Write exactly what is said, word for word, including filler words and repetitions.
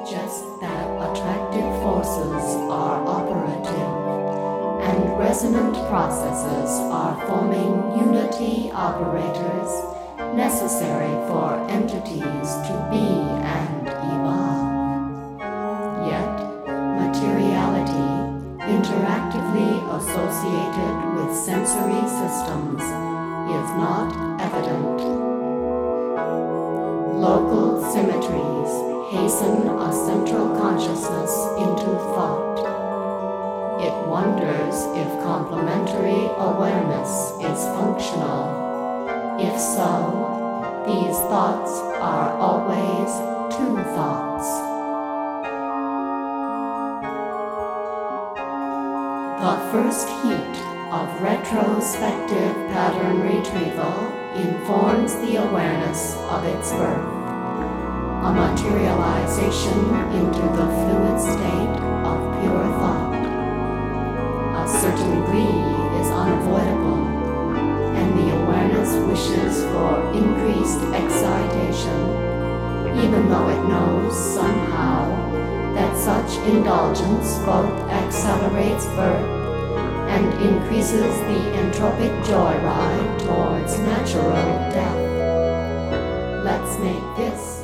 suggest that attractive forces are operative and resonant processes are forming unity operators necessary for entities to be and evolve. Yet, materiality, interactively associated with sensory systems, is not evident. Local symmetries hasten a central consciousness into thought. It wonders if complementary awareness is functional. If so, these thoughts are always two thoughts. The first heat of retrospective pattern retrieval informs the awareness of its birth, a materialization into the fluid state of pure thought. A certain glee is unavoidable, and the awareness wishes for increased excitation, even though it knows somehow that such indulgence both accelerates birth and increases the entropic joyride towards natural death. Let's make this